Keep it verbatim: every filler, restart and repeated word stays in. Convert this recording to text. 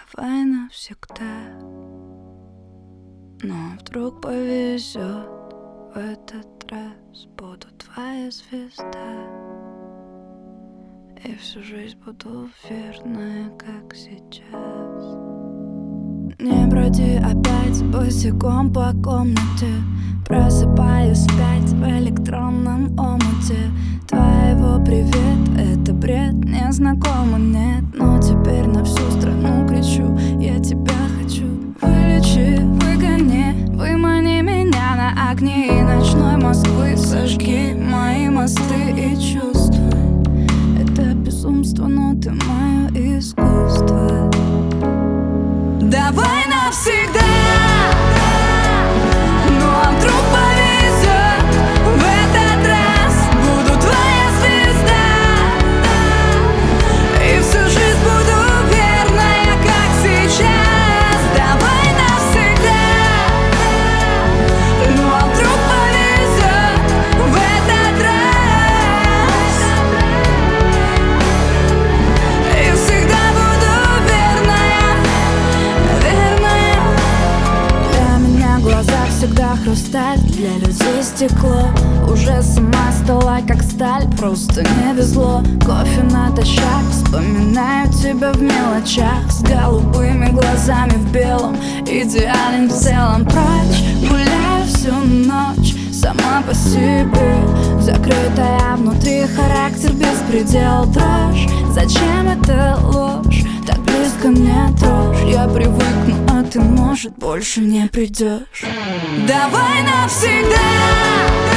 Давай навсегда. Но вдруг повезет, в этот раз буду твоя звезда, и всю жизнь буду верная, как сейчас. Не броди опять босиком по комнате, просыпаюсь опять в электронном омуте твоего привет. Это бред, незнакомый, нет, но теперь на всю страну кричу: я тебя хочу. Вылечи, выгони, вымани меня на огни ночной Москвы. Сожги мои мосты и чувствуй, это безумство, но ты мое искусство. Давай навсегда. Ну а вдруг повезет, в этот раз буду твоя звезда, и всю жизнь буду верная, как сейчас. Давай навсегда. Ну а вдруг повезет, в этот раз, и всегда буду верная, верная. Для меня глаза всегда хрусталь, для людей стекло. Уже сама стала как сталь, просто не везло. Кофе натощак, вспоминаю тебя в мелочах, с голубыми глазами в белом, идеален в целом. Прочь, гуляю всю ночь, сама по себе, закрытая внутри, характер беспредел. Дрожь, зачем это ложь, так близко мне дрожь. Я привыкну, а ты, может, больше не придешь. Давай навсегда.